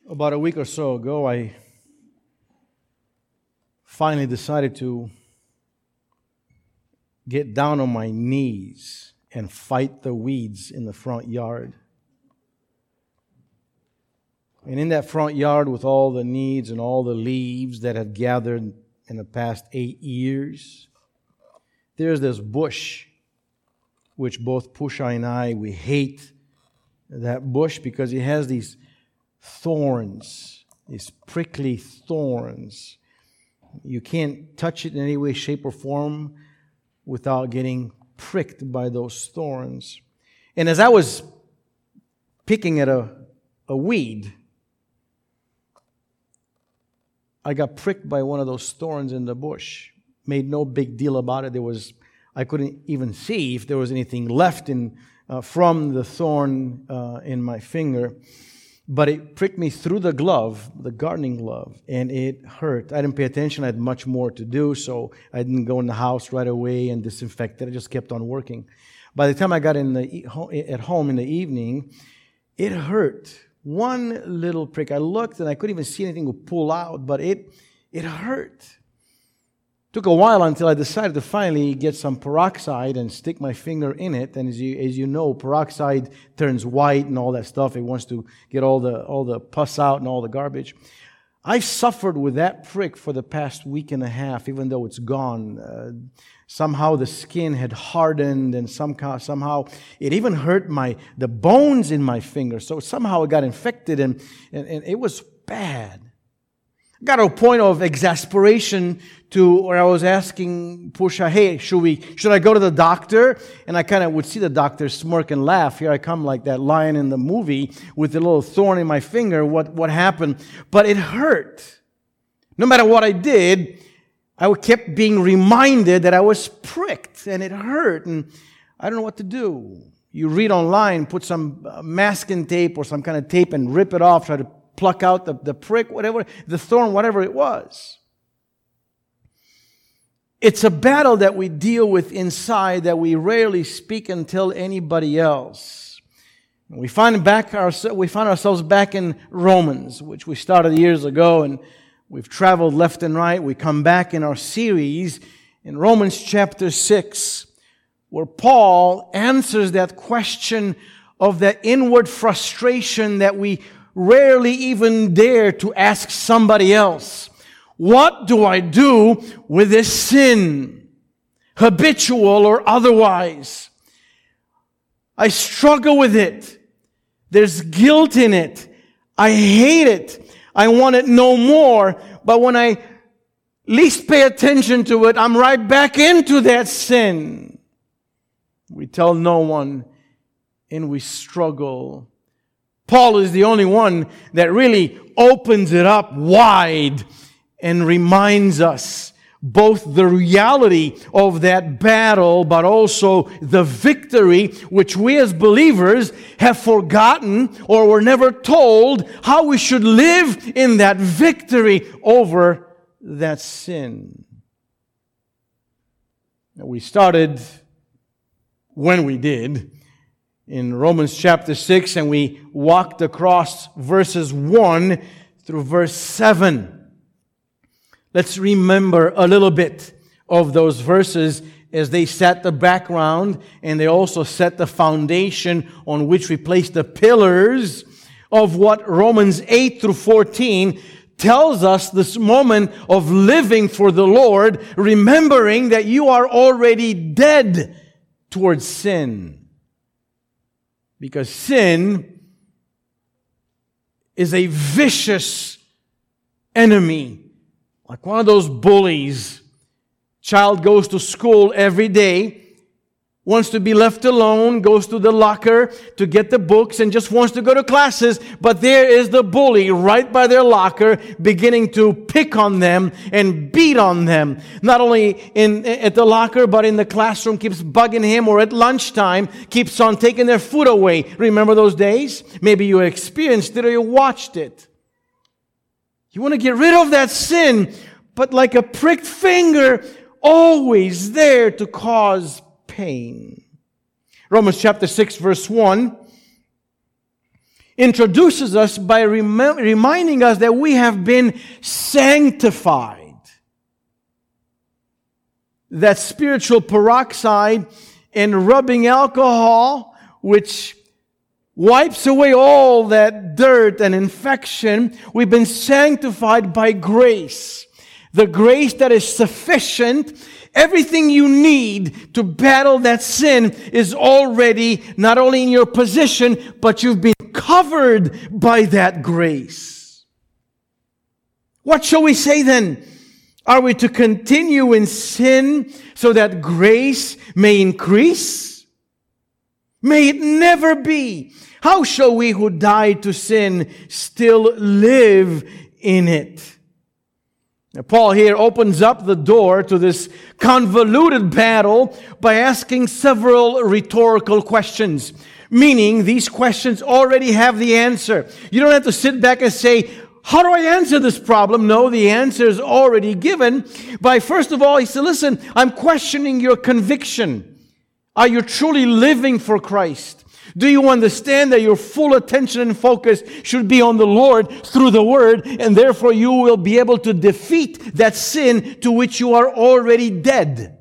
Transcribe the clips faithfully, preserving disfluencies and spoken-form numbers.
About a week or so ago, I finally decided to get down on my knees and fight the weeds in the front yard. And in that front yard, with all the needs and all the leaves that had gathered in the past eight years, there's this bush, which both Pusha and I, we hate that bush because it has these thorns, these prickly thorns. You can't touch it in any way, shape, or form without getting pricked by those thorns. And as I was picking at a, a weed, I got pricked by one of those thorns in the bush. Made no big deal about it. There was, I couldn't even see if there was anything left in uh, from the thorn uh, in my finger. But it pricked me through the glove, the gardening glove, and it hurt. I didn't pay attention. I had much more to do, so I didn't go in the house right away and disinfect it. I just kept on working. By the time I got in the at home in the evening, it hurt. One little prick. I looked and I couldn't even see anything to pull out, but it it hurt. Took a while until I decided to finally get some peroxide and stick my finger in it. And as you as you know, peroxide turns white and all that stuff. It wants to get all the all the pus out and all the garbage. I suffered with that prick for the past week and a half, even though it's gone. Uh, somehow the skin had hardened, and somehow somehow it even hurt my the bones in my finger. So somehow it got infected, and and, and it was bad. Got to a point of exasperation to where I was asking Pusha, hey, should we, should I go to the doctor? And I kind of would see the doctor smirk and laugh. Here I come like that lion in the movie with a little thorn in my finger. What, what happened? But it hurt. No matter what I did, I kept being reminded that I was pricked and it hurt. And I don't know what to do. You read online, put some masking tape or some kind of tape and rip it off, try to pluck out the, the prick, whatever, the thorn, whatever it was. It's a battle that we deal with inside that we rarely speak and tell anybody else. We find back our, we find ourselves back in Romans, which we started years ago, and we've traveled left and right. We come back in our series in Romans chapter six, where Paul answers that question of that inward frustration that we rarely even dare to ask somebody else. What do I do with this sin? Habitual or otherwise. I struggle with it. There's guilt in it. I hate it. I want it no more. But when I least pay attention to it, I'm right back into that sin. We tell no one and we struggle. Paul is the only one that really opens it up wide and reminds us both the reality of that battle, but also the victory, which we as believers have forgotten or were never told how we should live in that victory over that sin. We started when we did in Romans chapter six, and we walked across verses one through verse seven. Let's remember a little bit of those verses as they set the background, and they also set the foundation on which we place the pillars of what Romans eight through fourteen tells us, this moment of living for the Lord, remembering that you are already dead towards sin. Because sin is a vicious enemy. Like one of those bullies. Child goes to school every day, wants to be left alone, goes to the locker to get the books and just wants to go to classes. But there is the bully right by their locker beginning to pick on them and beat on them. Not only in at the locker, but in the classroom, keeps bugging him, or at lunchtime keeps on taking their food away. Remember those days? Maybe you experienced it or you watched it. You want to get rid of that sin, but like a pricked finger, always there to cause pain. Romans chapter six verse one. introduces us by rem- reminding us that we have been sanctified. That spiritual peroxide and rubbing alcohol, which wipes away all that dirt and infection, we've been sanctified by grace. The grace that is sufficient. Everything you need to battle that sin is already not only in your possession, but you've been covered by that grace. What shall we say then? Are we to continue in sin so that grace may increase? May it never be. How shall we who died to sin still live in it? Now, Paul here opens up the door to this convoluted battle by asking several rhetorical questions. Meaning, these questions already have the answer. You don't have to sit back and say, how do I answer this problem? No, the answer is already given. By first of all, he said, listen, I'm questioning your conviction. Are you truly living for Christ? Do you understand that your full attention and focus should be on the Lord through the Word, and therefore you will be able to defeat that sin to which you are already dead?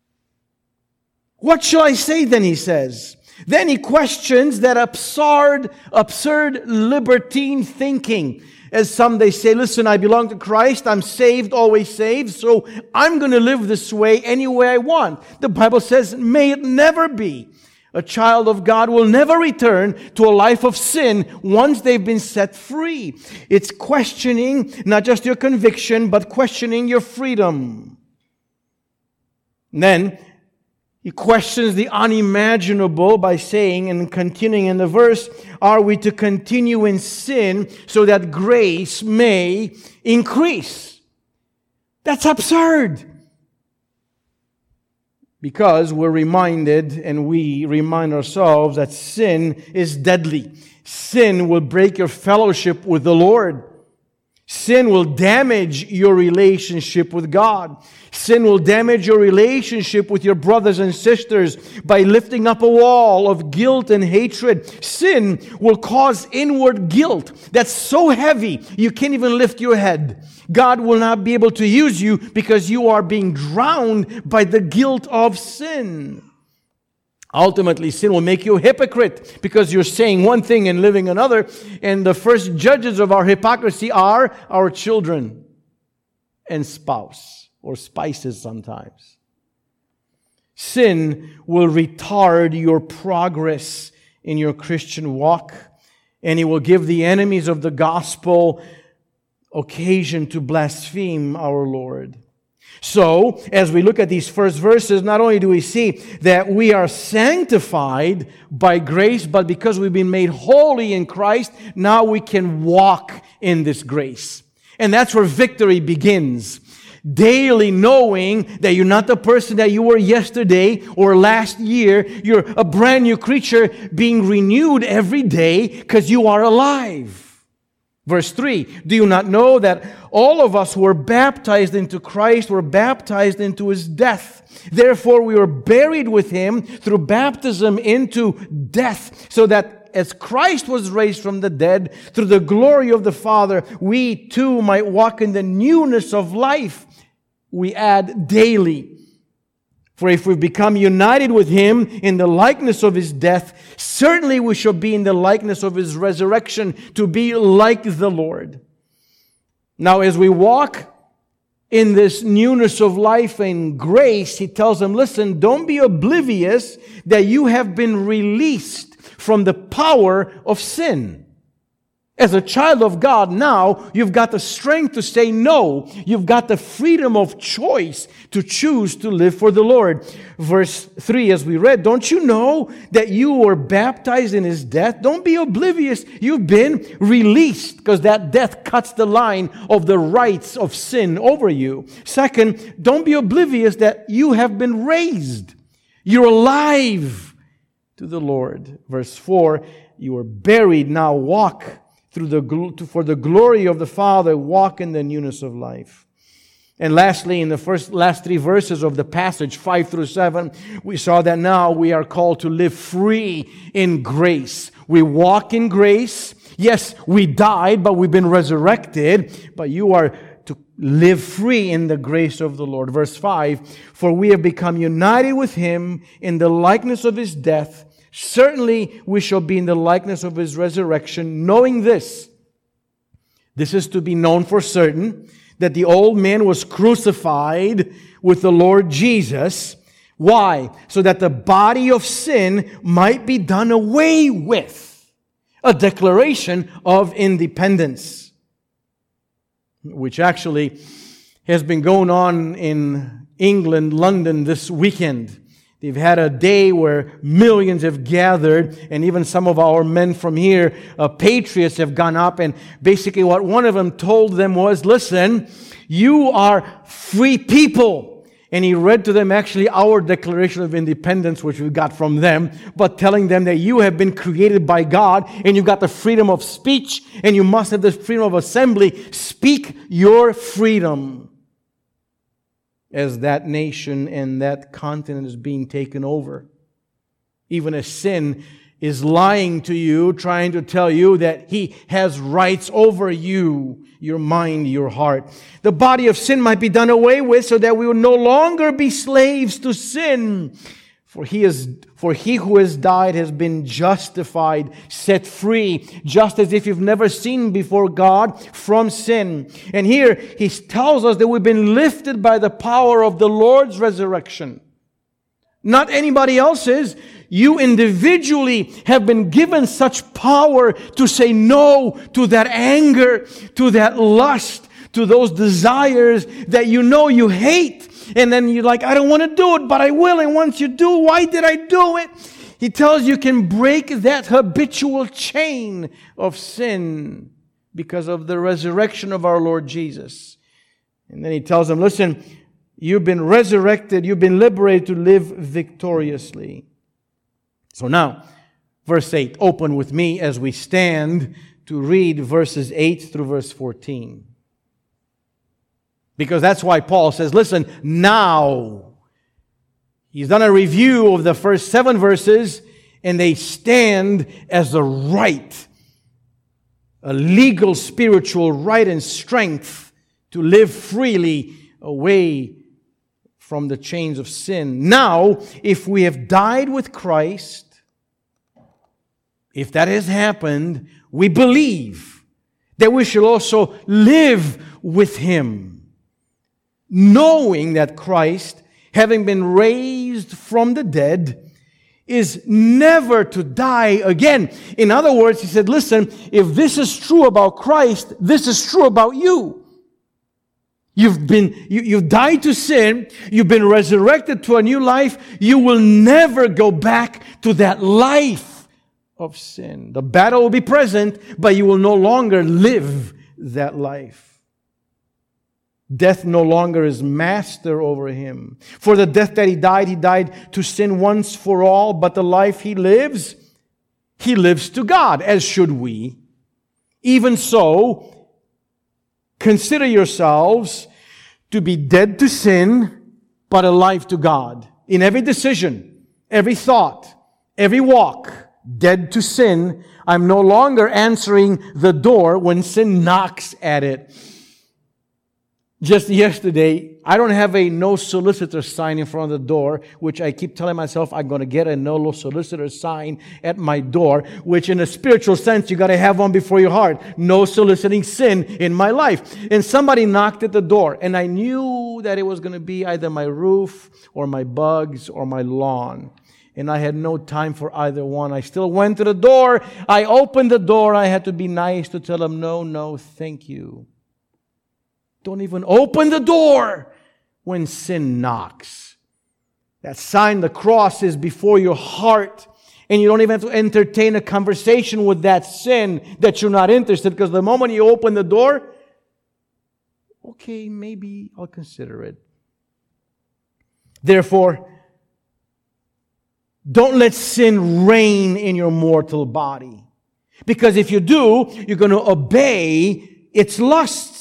What shall I say then, he says. Then he questions that absurd, absurd libertine thinking. As some they say, listen, I belong to Christ, I'm saved, always saved, so I'm going to live this way any way I want. The Bible says, may it never be. A child of God will never return to a life of sin once they've been set free. It's questioning not just your conviction, but questioning your freedom. And then he questions the unimaginable by saying, and continuing in the verse, are we to continue in sin so that grace may increase? That's absurd. Because we're reminded, and we remind ourselves, that sin is deadly. Sin will break your fellowship with the Lord. Sin will damage your relationship with God. Sin will damage your relationship with your brothers and sisters by lifting up a wall of guilt and hatred. Sin will cause inward guilt that's so heavy you can't even lift your head. God will not be able to use you because you are being drowned by the guilt of sin. Ultimately, sin will make you a hypocrite because you're saying one thing and living another. And the first judges of our hypocrisy are our children and spouse, or spices sometimes. Sin will retard your progress in your Christian walk, and it will give the enemies of the gospel occasion to blaspheme our Lord. So, as we look at these first verses, not only do we see that we are sanctified by grace, but because we've been made holy in Christ, now we can walk in this grace. And that's where victory begins. Daily knowing that you're not the person that you were yesterday or last year. You're a brand new creature being renewed every day because you are alive. Verse three, do you not know that all of us who were baptized into Christ were baptized into His death? Therefore we were buried with Him through baptism into death, so that as Christ was raised from the dead through the glory of the Father, we too might walk in the newness of life. We add daily. For if we become united with Him in the likeness of His death, certainly we shall be in the likeness of His resurrection, to be like the Lord. Now, as we walk in this newness of life and grace, he tells them, listen, don't be oblivious that you have been released from the power of sin. As a child of God now, you've got the strength to say no. You've got the freedom of choice to choose to live for the Lord. Verse three, as we read, don't you know that you were baptized in His death? Don't be oblivious. You've been released, because that death cuts the line of the rights of sin over you. Second, don't be oblivious that you have been raised. You're alive to the Lord. Verse four, you were buried, now walk through the for the glory of the Father, walk in the newness of life. And lastly, in the first last three verses of the passage, five through seven, we saw that now we are called to live free in grace. We walk in grace, Yes, we died, but we've been resurrected, but you are to live free in the grace of the Lord. Verse five, for we have become united with Him in the likeness of His death. Certainly we shall be in the likeness of His resurrection, knowing this. This is to be known for certain, that the old man was crucified with the Lord Jesus. Why? So that the body of sin might be done away with. A declaration of independence, which actually has been going on in England, London this weekend. They've had a day where millions have gathered, and even some of our men from here, uh, patriots, have gone up, and basically what one of them told them was, listen, you are free people. And he read to them actually our Declaration of Independence, which we got from them, but telling them that you have been created by God, and you've got the freedom of speech, and you must have the freedom of assembly. Speak your freedom. As that nation and that continent is being taken over. Even as sin is lying to you, trying to tell you that he has rights over you, your mind, your heart. The body of sin might be done away with so that we will no longer be slaves to sin. For he is, for he who has died has been justified, set free, just as if you've never seen before God from sin. And here he tells us that we've been lifted by the power of the Lord's resurrection. Not anybody else's. You individually have been given such power to say no to that anger, to that lust, to those desires that you know you hate. And then you're like, I don't want to do it, but I will. And once you do, why did I do it? He tells you can break that habitual chain of sin because of the resurrection of our Lord Jesus. And then he tells them, listen, you've been resurrected, you've been liberated to live victoriously. So now, verse eight, open with me as we stand to read verses eight through verse fourteen. Because that's why Paul says, listen, now. He's done a review of the first seven verses, and they stand as a right, a legal, spiritual right and strength to live freely away from the chains of sin. Now, if we have died with Christ, if that has happened, we believe that we shall also live with Him. Knowing that Christ, having been raised from the dead, is never to die again. In other words, he said, listen, if this is true about Christ, this is true about you. You've been, you, you've died to sin, you've been resurrected to a new life, you will never go back to that life of sin. The battle will be present, but you will no longer live that life. Death no longer is master over him. For the death that he died, he died to sin once for all, but the life he lives, he lives to God, as should we. Even so, consider yourselves to be dead to sin, but alive to God. In every decision, every thought, every walk, dead to sin. I'm no longer answering the door when sin knocks at it. Just yesterday, I don't have a no solicitor sign in front of the door, which I keep telling myself I'm going to get a no solicitor sign at my door, which in a spiritual sense, you got to have one before your heart. No soliciting sin in my life. And somebody knocked at the door, and I knew that it was going to be either my roof or my bugs or my lawn. And I had no time for either one. I still went to the door. I opened the door. I had to be nice to tell them, no, no, thank you. Don't even open the door when sin knocks. That sign, the cross, is before your heart. And you don't even have to entertain a conversation with that sin that you're not interested. Because the moment you open the door, okay, maybe I'll consider it. Therefore, don't let sin reign in your mortal body. Because if you do, you're going to obey its lusts.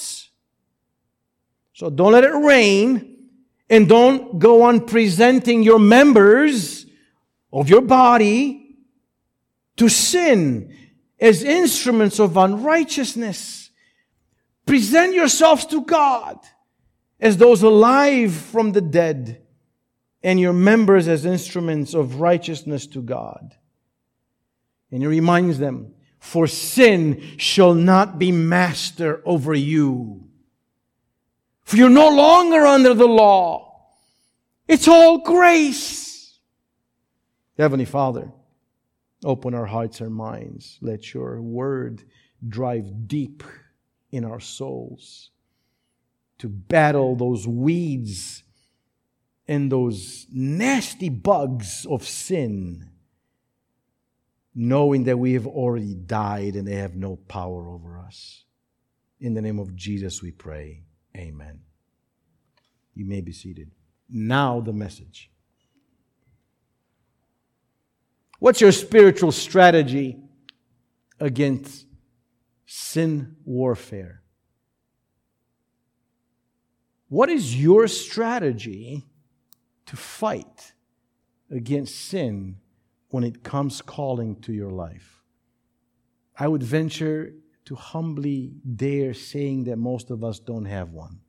So don't let it reign, and don't go on presenting your members of your body to sin as instruments of unrighteousness. Present yourselves to God as those alive from the dead, and your members as instruments of righteousness to God. And He reminds them, for sin shall not be master over you. For you're no longer under the law. It's all grace. Heavenly Father, open our hearts and minds. Let your word drive deep in our souls to battle those weeds and those nasty bugs of sin, knowing that we have already died and they have no power over us. In the name of Jesus we pray. Amen. You may be seated. Now the message. What's your spiritual strategy against sin warfare? What is your strategy to fight against sin when it comes calling to your life? I would venture to humbly dare saying that most of us don't have one.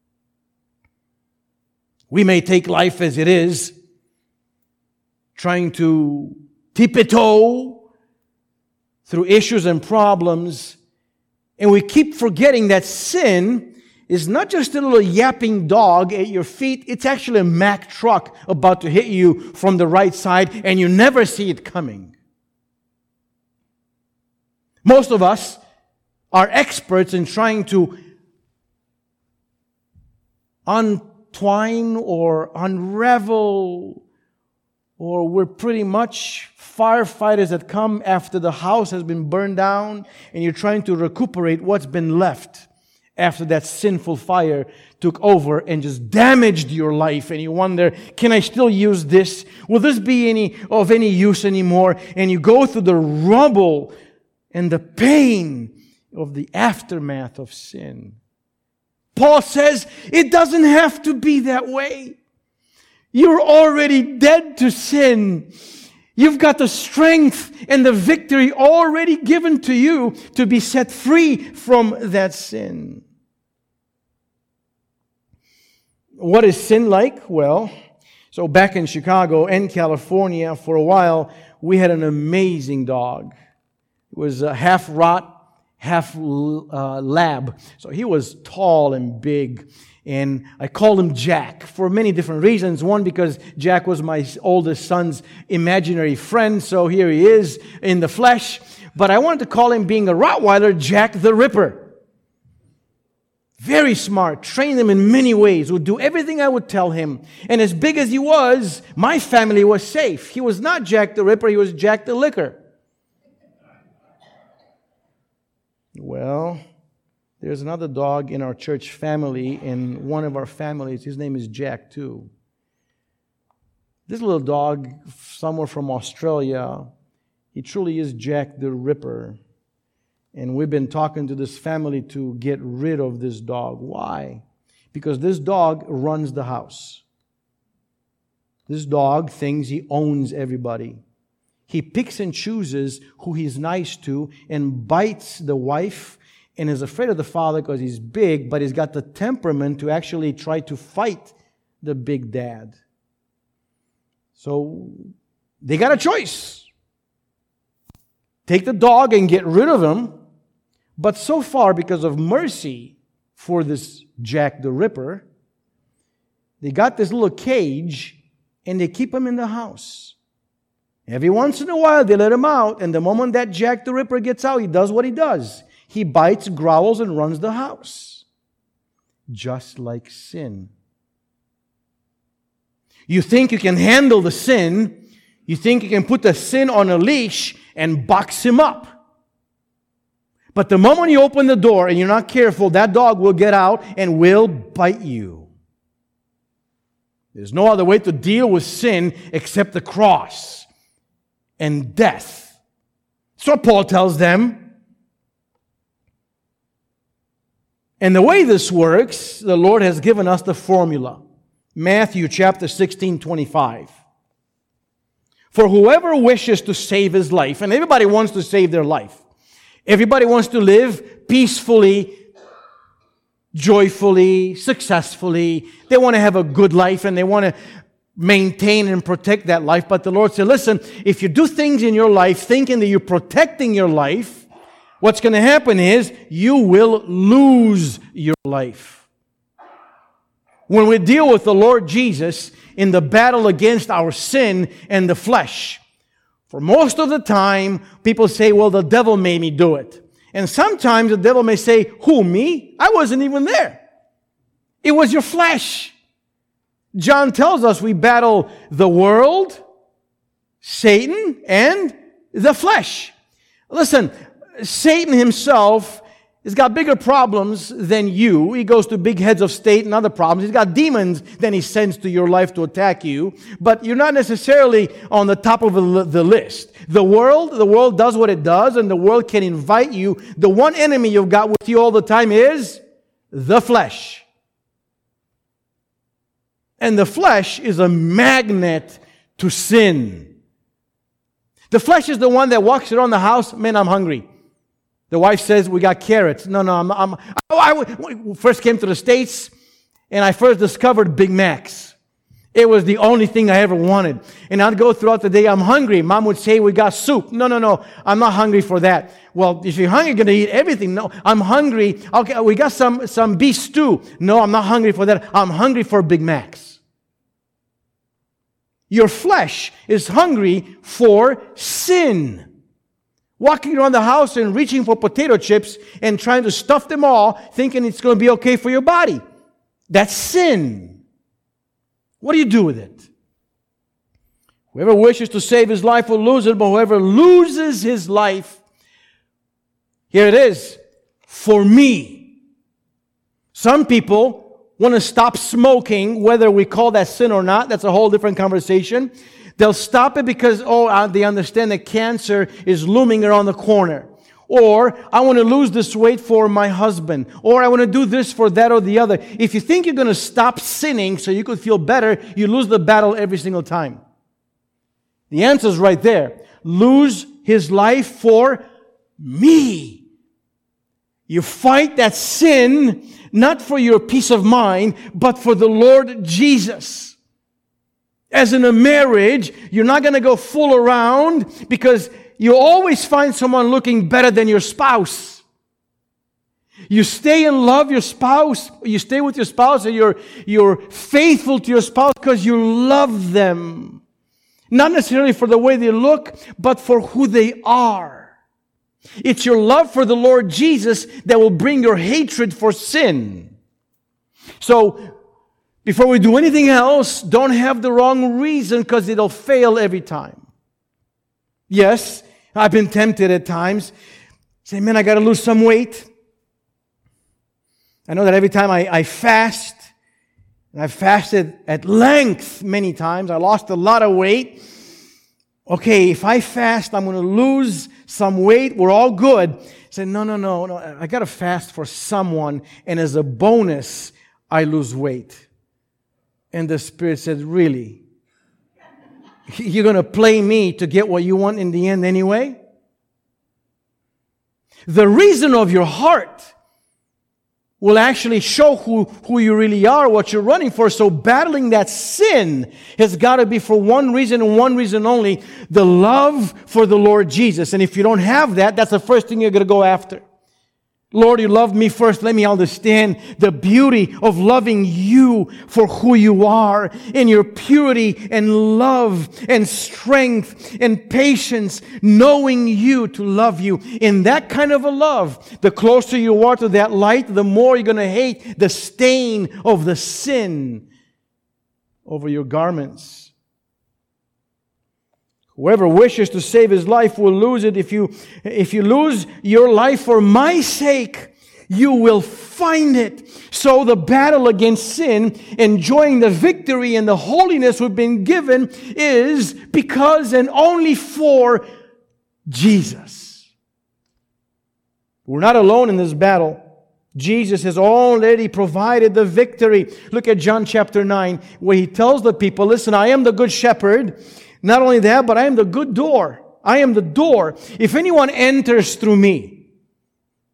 We may take life as it is, trying to tiptoe through issues and problems, and we keep forgetting that sin is not just a little yapping dog at your feet. It's actually a Mack truck about to hit you from the right side, and you never see it coming. Most of us are experts in trying to untwine or unravel, or we're pretty much firefighters that come after the house has been burned down, and you're trying to recuperate what's been left after that sinful fire took over and just damaged your life. And you wonder, can I still use this? Will this be any of any use anymore? And you go through the rubble and the pain of the aftermath of sin. Paul says it doesn't have to be that way. You're already dead to sin. You've got the strength and the victory already given to you to be set free from that sin. What is sin like? Well, so back in Chicago and California for a while, we had an amazing dog. It was uh, half rot, half uh, lab. So he was tall and big. And I called him Jack for many different reasons. One, because Jack was my oldest son's imaginary friend. So here he is in the flesh. But I wanted to call him, being a Rottweiler, Jack the Ripper. Very smart, trained him in many ways, would do everything I would tell him. And as big as he was, my family was safe. He was not Jack the Ripper, he was Jack the Licker. Well, there's another dog in our church family, in one of our families. His name is Jack too. This little dog, somewhere from Australia, he truly is Jack the Ripper. And we've been talking to this family to get rid of this dog. Why? Because this dog runs the house. This dog thinks he owns everybody. He picks and chooses who he's nice to and bites the wife and is afraid of the father because he's big, but he's got the temperament to actually try to fight the big dad. So they got a choice. Take the dog and get rid of him. But so far, because of mercy for this Jack the Ripper, they got this little cage and they keep him in the house. Every once in a while, they let him out, and the moment that Jack the Ripper gets out, he does what he does. He bites, growls, and runs the house. Just like sin. You think you can handle the sin. You think you can put the sin on a leash and box him up. But the moment you open the door and you're not careful, that dog will get out and will bite you. There's no other way to deal with sin except the cross and death. So Paul tells them. And the way this works, the Lord has given us the formula. Matthew chapter sixteen, twenty-five. For whoever wishes to save his life, and everybody wants to save their life. Everybody wants to live peacefully, joyfully, successfully. They want to have a good life and they want to maintain and protect that life. But the Lord said, listen, if you do things in your life thinking that you're protecting your life, what's going to happen is you will lose your life. When we deal with the Lord Jesus in the battle against our sin and the flesh, for most of the time, people say, well, the devil made me do it. And sometimes the devil may say, who, me? I wasn't even there. It was your flesh. John tells us we battle the world, Satan, and the flesh. Listen, Satan himself has got bigger problems than you. He goes to big heads of state and other problems. He's got demons that he sends to your life to attack you. But you're not necessarily on the top of the list. The world, the world does what it does, and the world can invite you. The one enemy you've got with you all the time is the flesh. And the flesh is a magnet to sin. The flesh is the one that walks around the house, man, I'm hungry. The wife says, we got carrots. No, no, I'm, I'm oh, I first came to the States, and I first discovered Big Macs. It was the only thing I ever wanted. And I'd go throughout the day, I'm hungry. Mom would say, we got soup. No, no, no, I'm not hungry for that. Well, if you're hungry, you're going to eat everything. No, I'm hungry. Okay, we got some, some beef stew. No, I'm not hungry for that. I'm hungry for Big Macs. Your flesh is hungry for sin. Walking around the house and reaching for potato chips and trying to stuff them all, thinking it's going to be okay for your body. That's sin. What do you do with it? Whoever wishes to save his life will lose it, but whoever loses his life, here it is, for me. Some people want to stop smoking, whether we call that sin or not. That's a whole different conversation. They'll stop it because, oh, they understand that cancer is looming around the corner. Or, I want to lose this weight for my husband. Or, I want to do this for that or the other. If you think you're going to stop sinning so you could feel better, you lose the battle every single time. The answer's right there. Lose his life for me. You fight that sin, not for your peace of mind, but for the Lord Jesus. As in a marriage, you're not going to go fool around because you always find someone looking better than your spouse. You stay and love your spouse. You stay with your spouse and you're, you're faithful to your spouse because you love them. Not necessarily for the way they look, but for who they are. It's your love for the Lord Jesus that will bring your hatred for sin. So, before we do anything else, don't have the wrong reason because it'll fail every time. Yes, I've been tempted at times. Say, man, I got to lose some weight. I know that every time I, I fast, and I've fasted at length many times, I lost a lot of weight. Okay, if I fast, I'm going to lose some weight. We're all good. Say, no, no, no, no. I got to fast for someone, and as a bonus, I lose weight. And the Spirit said, really? You're going to play me to get what you want in the end anyway? The reason of your heart will actually show who, who you really are, what you're running for. So battling that sin has got to be for one reason and one reason only, the love for the Lord Jesus. And if you don't have that, that's the first thing you're going to go after. Lord, you loved me first. Let me understand the beauty of loving you for who you are in your purity and love and strength and patience, knowing you to love you. In that kind of a love, the closer you are to that light, the more you're going to hate the stain of the sin over your garments. Whoever wishes to save his life will lose it. If you, if you lose your life for my sake, you will find it. So the battle against sin, enjoying the victory and the holiness we've been given, is because and only for Jesus. We're not alone in this battle. Jesus has already provided the victory. Look at John chapter nine, where He tells the people, listen, I am the good shepherd. Not only that, but I am the good door. I am the door. If anyone enters through me,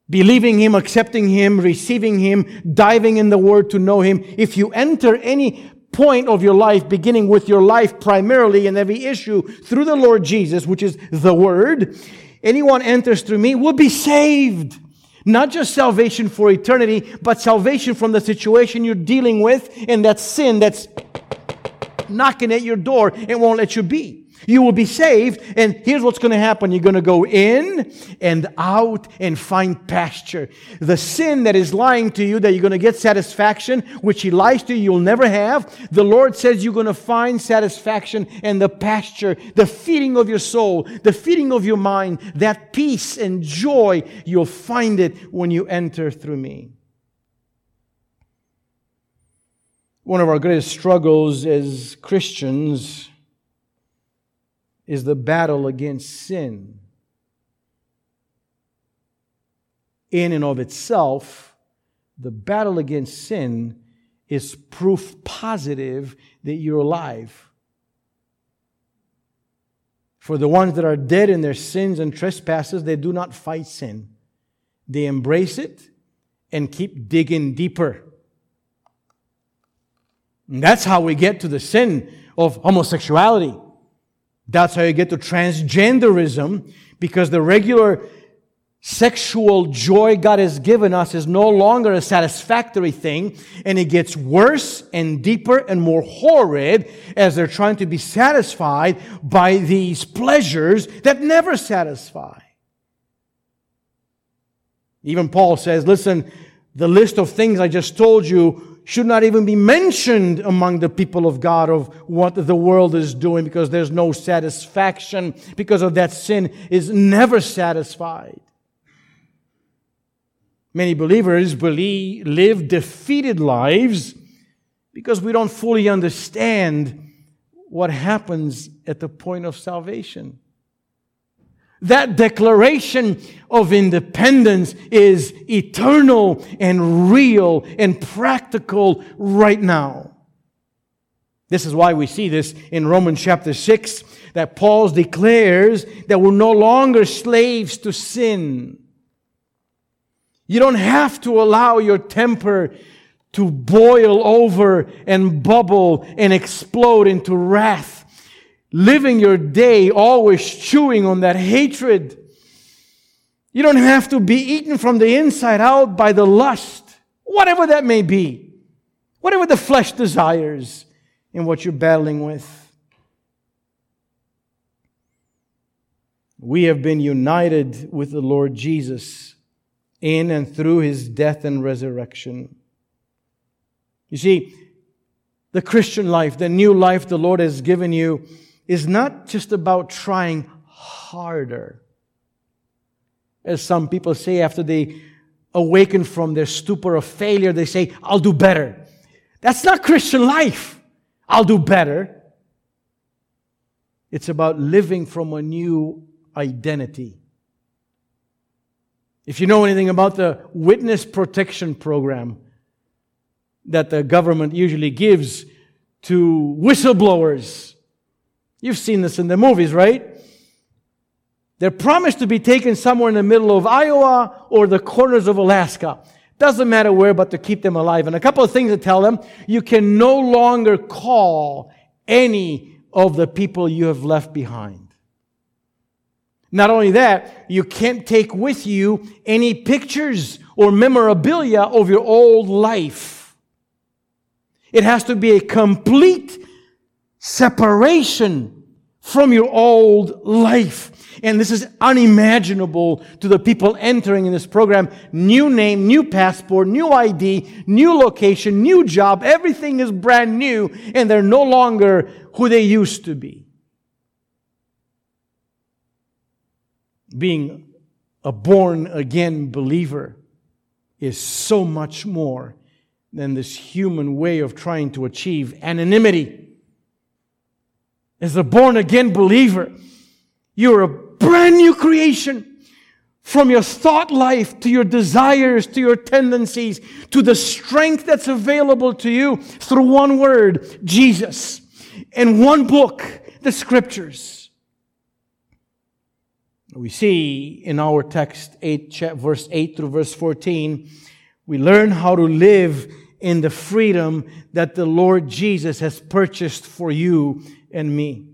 believing Him, accepting Him, receiving Him, diving in the Word to know Him. If you enter any point of your life, beginning with your life primarily and every issue through the Lord Jesus, which is the Word, anyone enters through me will be saved. Not just salvation for eternity, but salvation from the situation you're dealing with and that sin that's knocking at your door and won't let you be. You will be saved, and here's what's going to happen. You're going to go in and out and find pasture. The sin that is lying to you that you're going to get satisfaction, which He lies to you you'll never have, the Lord says you're going to find satisfaction and the pasture, the feeding of your soul, the feeding of your mind, that peace and joy, you'll find it when you enter through me. One of our greatest struggles as Christians is the battle against sin. In and of itself, the battle against sin is proof positive that you're alive. For the ones that are dead in their sins and trespasses, they do not fight sin. They embrace it and keep digging deeper. And that's how we get to the sin of homosexuality. That's how you get to transgenderism, because the regular sexual joy God has given us is no longer a satisfactory thing, and it gets worse and deeper and more horrid as they're trying to be satisfied by these pleasures that never satisfy. Even Paul says, listen, the list of things I just told you should not even be mentioned among the people of God of what the world is doing, because there's no satisfaction because of that sin is never satisfied. Many believers believe, live defeated lives because we don't fully understand what happens at the point of salvation. That declaration of independence is eternal and real and practical right now. This is why we see this in Romans chapter six, that Paul declares that we're no longer slaves to sin. You don't have to allow your temper to boil over and bubble and explode into wrath, living your day always chewing on that hatred. You don't have to be eaten from the inside out by the lust, whatever that may be, whatever the flesh desires in what you're battling with. We have been united with the Lord Jesus in and through His death and resurrection. You see, the Christian life, the new life the Lord has given you, is not just about trying harder. As some people say after they awaken from their stupor of failure, they say, I'll do better. That's not Christian life. I'll do better. It's about living from a new identity. If you know anything about the witness protection program that the government usually gives to whistleblowers, you've seen this in the movies, right? They're promised to be taken somewhere in the middle of Iowa or the corners of Alaska. Doesn't matter where, but to keep them alive. And a couple of things to tell them. You can no longer call any of the people you have left behind. Not only that, you can't take with you any pictures or memorabilia of your old life. It has to be a complete separation from your old life. And this is unimaginable to the people entering in this program. New name, new passport, new I D, new location, new job. Everything is brand new, and they're no longer who they used to be. Being a born-again believer is so much more than this human way of trying to achieve anonymity. As a born-again believer, you're a brand new creation. From your thought life to your desires, to your tendencies, to the strength that's available to you through one word, Jesus, and one book, the Scriptures. We see in our text, eight, verse eight through verse fourteen, we learn how to live in the freedom that the Lord Jesus has purchased for you and me.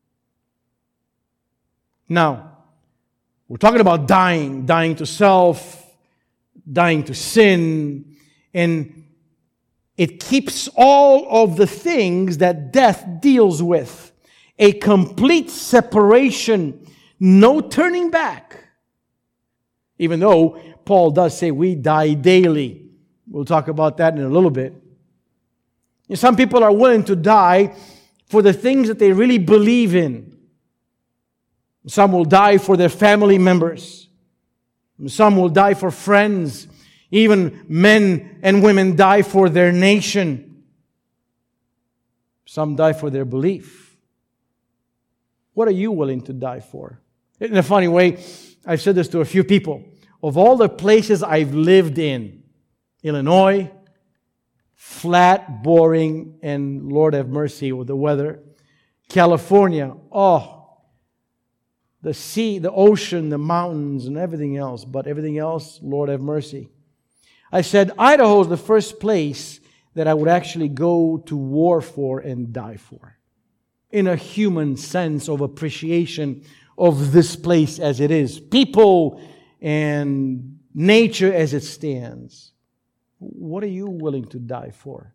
Now, we're talking about dying, dying to self, dying to sin, and it keeps all of the things that death deals with. A complete separation, no turning back. Even though Paul does say we die daily. We'll talk about that in a little bit. Some people are willing to die for the things that they really believe in. Some will die for their family members. Some will die for friends. Even men and women die for their nation. Some die for their belief. What are you willing to die for? In a funny way, I've said this to a few people. Of all the places I've lived in, Illinois, flat, boring, and Lord have mercy with the weather. California, oh, the sea, the ocean, the mountains, and everything else. But everything else, Lord have mercy. I said, Idaho is the first place that I would actually go to war for and die for. In a human sense of appreciation of this place as it is. People and nature as it stands. What are you willing to die for?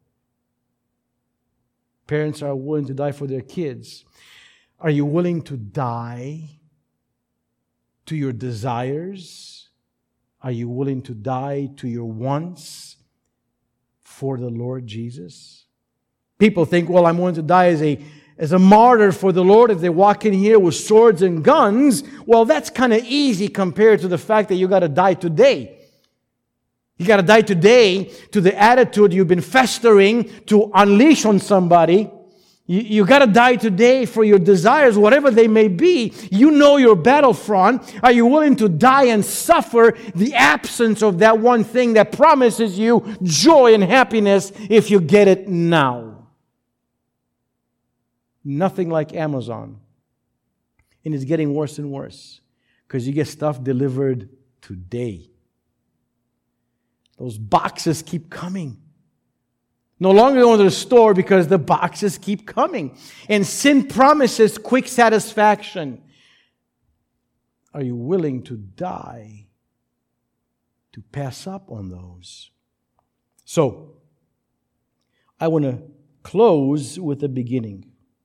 Parents are willing to die for their kids. Are you willing to die to your desires? Are you willing to die to your wants for the Lord Jesus? People think, well, I'm willing to die as a as a martyr for the Lord if they walk in here with swords and guns. Well, that's kind of easy compared to the fact that you got to die today. You got to die today to the attitude you've been festering to unleash on somebody. You, you got to die today for your desires, whatever they may be. You know your battlefront. Are you willing to die and suffer the absence of that one thing that promises you joy and happiness if you get it now? Nothing like Amazon. And it's getting worse and worse because you get stuff delivered today. Those boxes keep coming. No longer going to the store because the boxes keep coming. And sin promises quick satisfaction. Are you willing to die to pass up on those? So, I want to close with the beginning.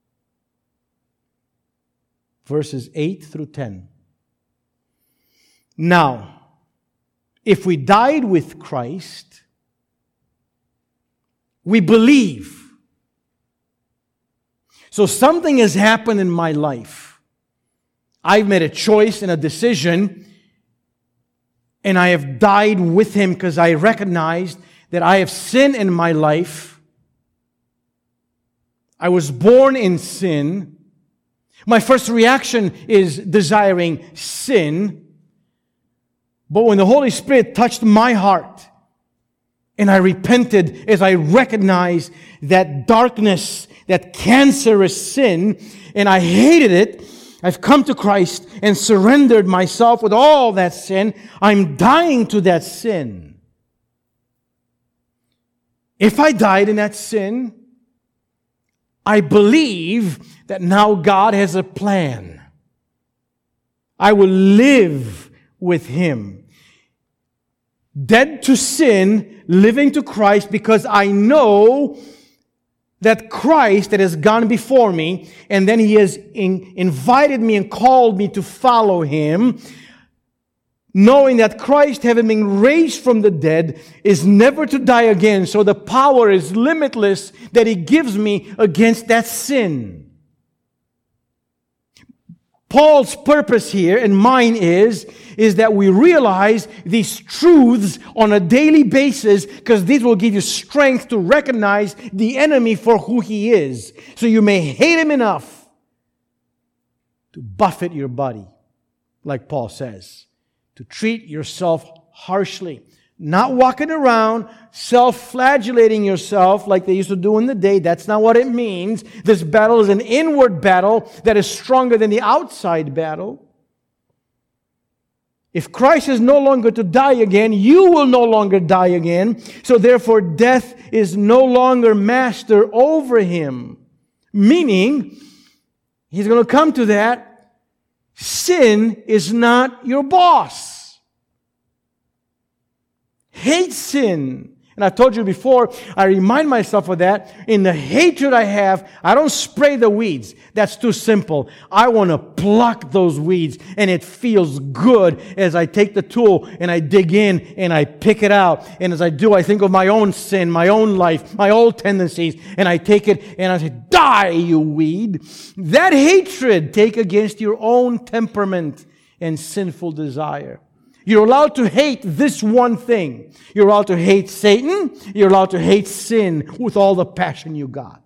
Verses eight through ten. Now, if we died with Christ, we believe. So something has happened in my life. I've made a choice and a decision, and I have died with Him because I recognized that I have sin in my life. I was born in sin. My first reaction is desiring sin. But when the Holy Spirit touched my heart and I repented as I recognized that darkness, that cancerous sin, and I hated it, I've come to Christ and surrendered myself with all that sin. I'm dying to that sin. If I died in that sin, I believe that now God has a plan. I will live with Him. Dead to sin, living to Christ, because I know that Christ that has gone before me, and then He has in, invited me and called me to follow Him, knowing that Christ, having been raised from the dead, is never to die again. So the power is limitless that He gives me against that sin. Paul's purpose here, and mine is, is that we realize these truths on a daily basis, because these will give you strength to recognize the enemy for who he is. So you may hate him enough to buffet your body, like Paul says, to treat yourself harshly. Not walking around self-flagellating yourself like they used to do in the day. That's not what it means. This battle is an inward battle that is stronger than the outside battle. If Christ is no longer to die again, you will no longer die again. So therefore, death is no longer master over him. Meaning, he's going to come to that. Sin is not your boss. Hate sin. And I told you before, I remind myself of that. In the hatred I have, I don't spray the weeds. That's too simple. I want to pluck those weeds. And it feels good as I take the tool and I dig in and I pick it out. And as I do, I think of my own sin, my own life, my old tendencies. And I take it and I say, die, you weed. That hatred take against your own temperament and sinful desire. You're allowed to hate this one thing. You're allowed to hate Satan. You're allowed to hate sin with all the passion you got.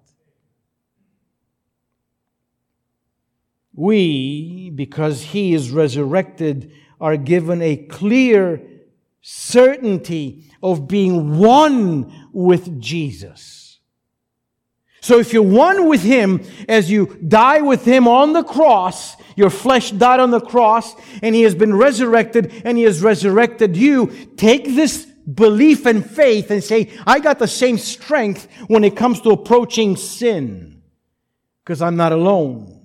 We, because He is resurrected, are given a clear certainty of being one with Jesus. So if you're one with Him, as you die with Him on the cross, your flesh died on the cross, and He has been resurrected, and He has resurrected you, take this belief and faith and say, I got the same strength when it comes to approaching sin, because I'm not alone.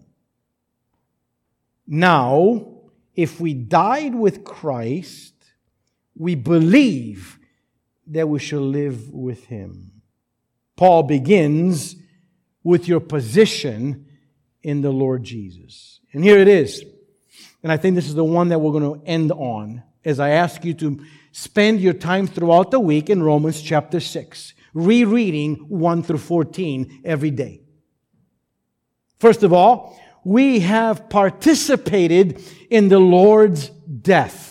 Now, if we died with Christ, we believe that we shall live with Him. Paul begins with your position in the Lord Jesus. And here it is. And I think this is the one that we're going to end on as I ask you to spend your time throughout the week in Romans chapter six, rereading one through fourteen every day. First of all, we have participated in the Lord's death.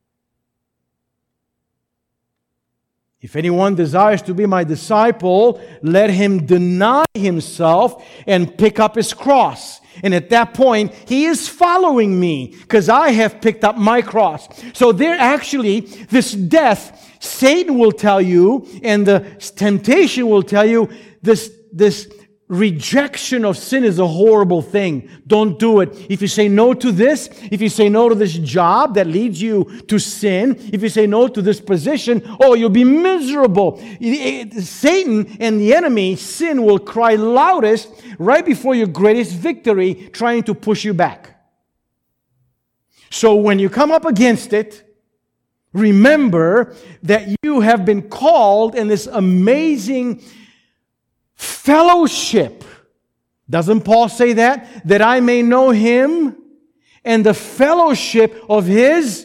If anyone desires to be my disciple, let him deny himself and pick up his cross. And at that point, he is following me because I have picked up my cross. So there actually, this death, Satan will tell you, and the temptation will tell you, this, this rejection of sin is a horrible thing. Don't do it. If you say no to this, if you say no to this job that leads you to sin, if you say no to this position, oh, you'll be miserable. Satan and the enemy, sin, will cry loudest right before your greatest victory, trying to push you back. So when you come up against it, remember that you have been called in this amazing fellowship. Doesn't Paul say that? That I may know Him and the fellowship of His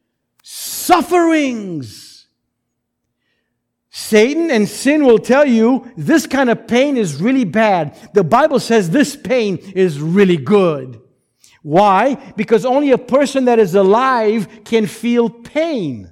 sufferings. Satan and sin will tell you this kind of pain is really bad. The Bible says this pain is really good. Why? Because only a person that is alive can feel pain.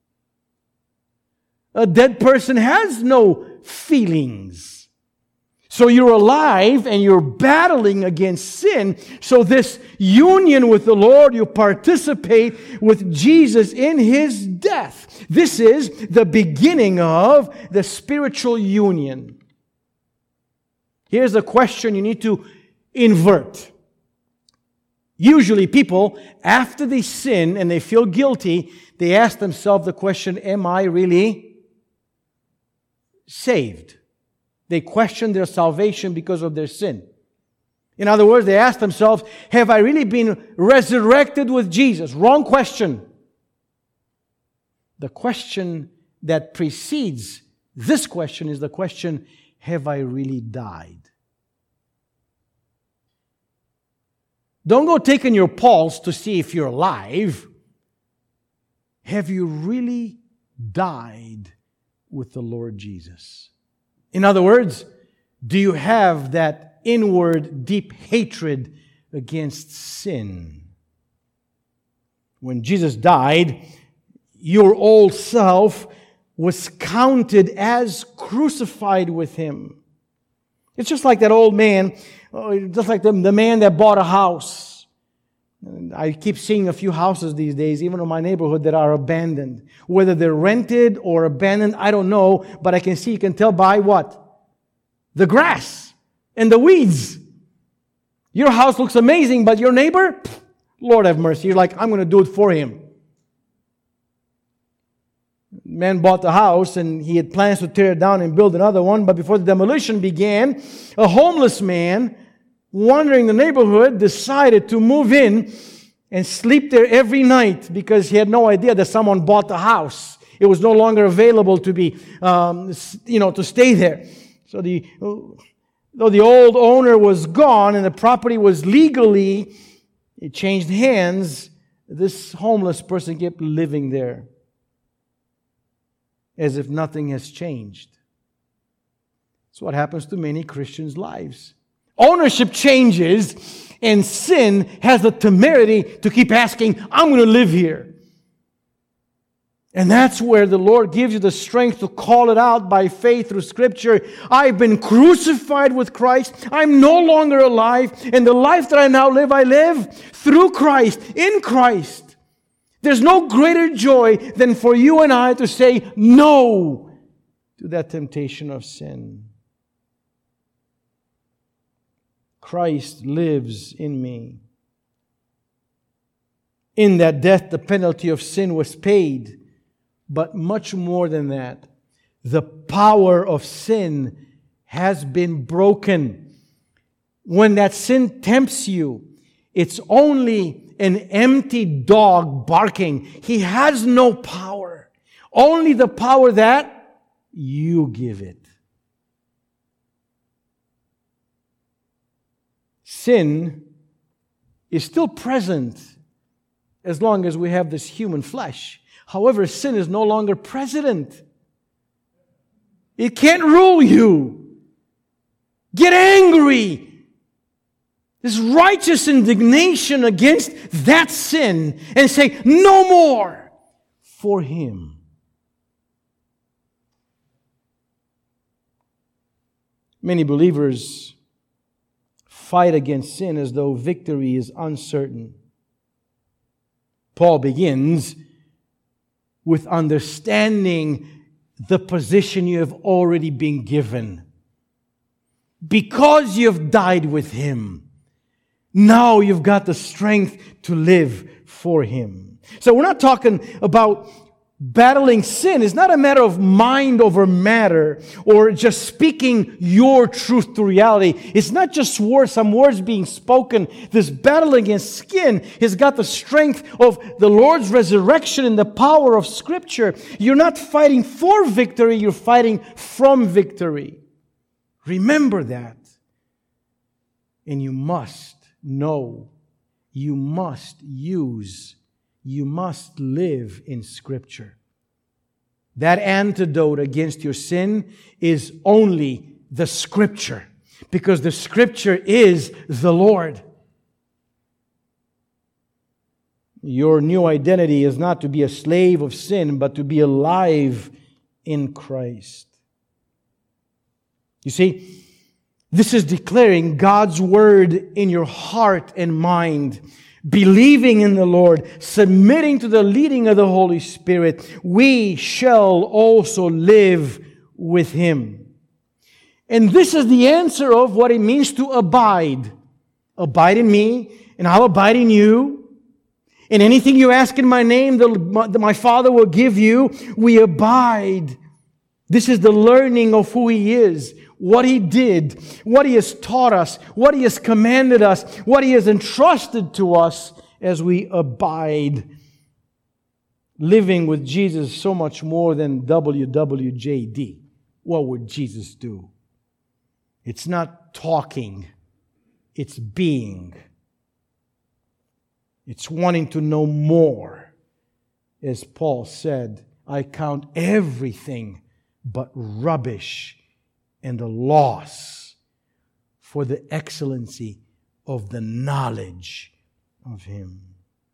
A dead person has no feelings. So you're alive and you're battling against sin. So this union with the Lord, you participate with Jesus in His death. This is the beginning of the spiritual union. Here's a question you need to invert. Usually people, after they sin and they feel guilty, they ask themselves the question, am I really saved? They question their salvation because of their sin. In other words, they ask themselves, have I really been resurrected with Jesus? Wrong question. The question that precedes this question is the question, have I really died? Don't go taking your pulse to see if you're alive. Have you really died with the Lord Jesus? In other words, do you have that inward deep hatred against sin? When Jesus died, your old self was counted as crucified with Him. It's just like that old man, just like the, the man that bought a house. I keep seeing a few houses these days, even in my neighborhood, that are abandoned. Whether they're rented or abandoned, I don't know, but I can see, you can tell by what? The grass and the weeds. Your house looks amazing, but your neighbor, Lord have mercy, you're like, I'm going to do it for him. man bought the house and he had plans to tear it down and build another one. But before the demolition began, a homeless man wandering the neighborhood decided to move in and sleep there every night because he had no idea that someone bought the house. It was no longer available to be, um, you know, to stay there. So the, though the old owner was gone and the property was legally, it changed hands, this homeless person kept living there as if nothing has changed. That's what happens to many Christians' lives. Ownership changes, and sin has the temerity to keep asking, I'm going to live here. And that's where the Lord gives you the strength to call it out by faith through Scripture. I've been crucified with Christ. I'm no longer alive. And the life that I now live, I live through Christ, in Christ. There's no greater joy than for you and I to say no to that temptation of sin. Christ lives in me. In that death, the penalty of sin was paid. But much more than that, the power of sin has been broken. When that sin tempts you, it's only an empty dog barking. He has no power. Only the power that you give it. Sin is still present as long as we have this human flesh. However, sin is no longer president. It can't rule you. Get angry. This righteous indignation against that sin and say, no more for Him. Many believers fight against sin as though victory is uncertain. Paul begins with understanding the position you have already been given. Because you've died with Him, now you've got the strength to live for Him. So we're not talking about battling sin. It's not a matter of mind over matter or just speaking your truth to reality. It's not just words, some words being spoken. This battle against sin has got the strength of the Lord's resurrection and the power of Scripture. You're not fighting for victory, you're fighting from victory. Remember that. And you must know, you must use, you must live in Scripture. That antidote against your sin is only the Scripture, because the Scripture is the Lord. Your new identity is not to be a slave of sin, but to be alive in Christ. You see, this is declaring God's Word in your heart and mind, believing in the Lord, submitting to the leading of the Holy Spirit. We shall also live with Him. And this is the answer of what it means to abide. Abide in me, and I'll abide in you. And anything you ask in my name, the, my Father will give you. We abide. This is the learning of who He is, what He did, what He has taught us, what He has commanded us, what He has entrusted to us as we abide. Living with Jesus is so much more than W W J D. What would Jesus do? It's not talking, it's being. It's wanting to know more. As Paul said, I count everything but rubbish and a loss for the excellency of the knowledge of Him.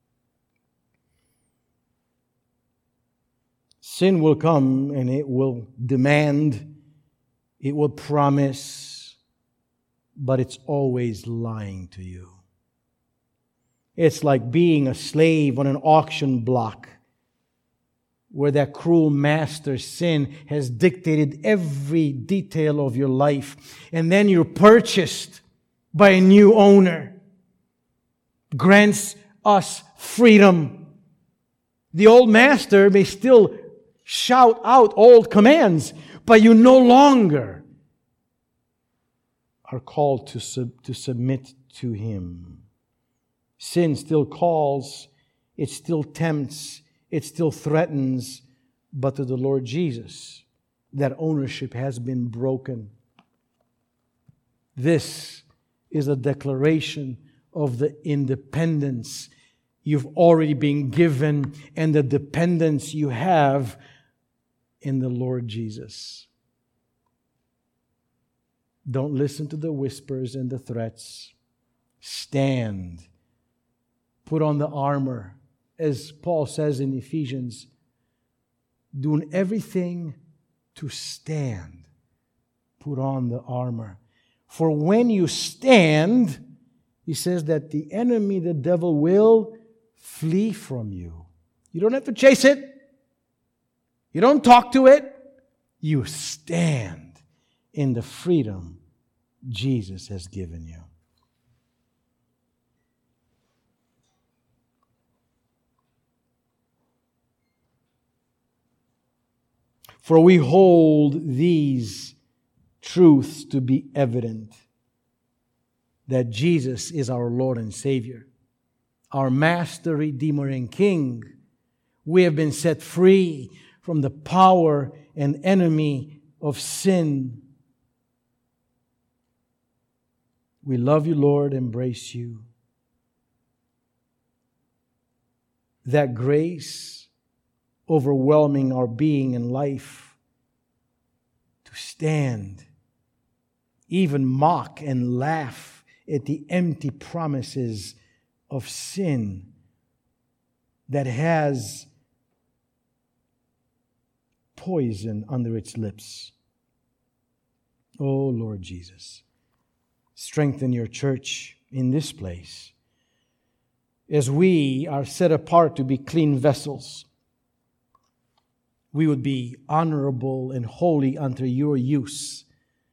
Sin will come and it will demand, it will promise, but it's always lying to you. It's like being a slave on an auction block where that cruel master, sin, has dictated every detail of your life. And then you're purchased by a new owner. Grants us freedom. The old master may still shout out old commands, but you no longer are called to, sub- to submit to Him. Sin still calls, it still tempts, it still threatens, but to the Lord Jesus, that ownership has been broken. This is a declaration of the independence you've already been given and the dependence you have in the Lord Jesus. Don't listen to the whispers and the threats. Stand. Put on the armor. As Paul says in Ephesians, doing everything to stand. Put on the armor. For when you stand, he says that the enemy, the devil, will flee from you. You don't have to chase it. You don't talk to it. You stand in the freedom Jesus has given you. For we hold these truths to be evident, that Jesus is our Lord and Savior, our Master, Redeemer, and King. We have been set free from the power and enemy of sin. We love you, Lord, embrace you. That grace overwhelming our being and life, to stand, even mock and laugh at the empty promises of sin that has poison under its lips. Oh, Lord Jesus, strengthen your church in this place as we are set apart to be clean vessels. We would be honorable and holy unto your use.